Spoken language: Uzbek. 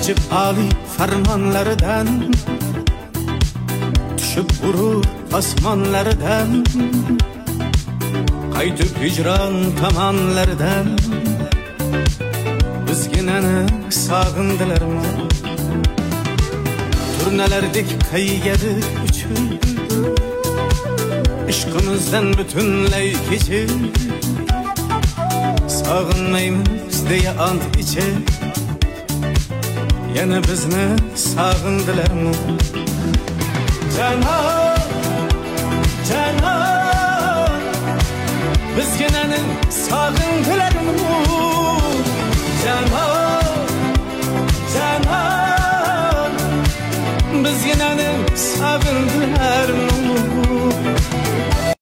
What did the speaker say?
Necip Ali fermanlardan düşüp vurur asmanlardan, qaytib hicran tamanlardan bizginani sağındılarmı? Turnalardik qaygadir uchib, ishqimizdan butunlay kechib, sağınmaymiz deya ant ichib, yana bizni sağındılarmı? Canan, canan, bizginani sağındılarmı?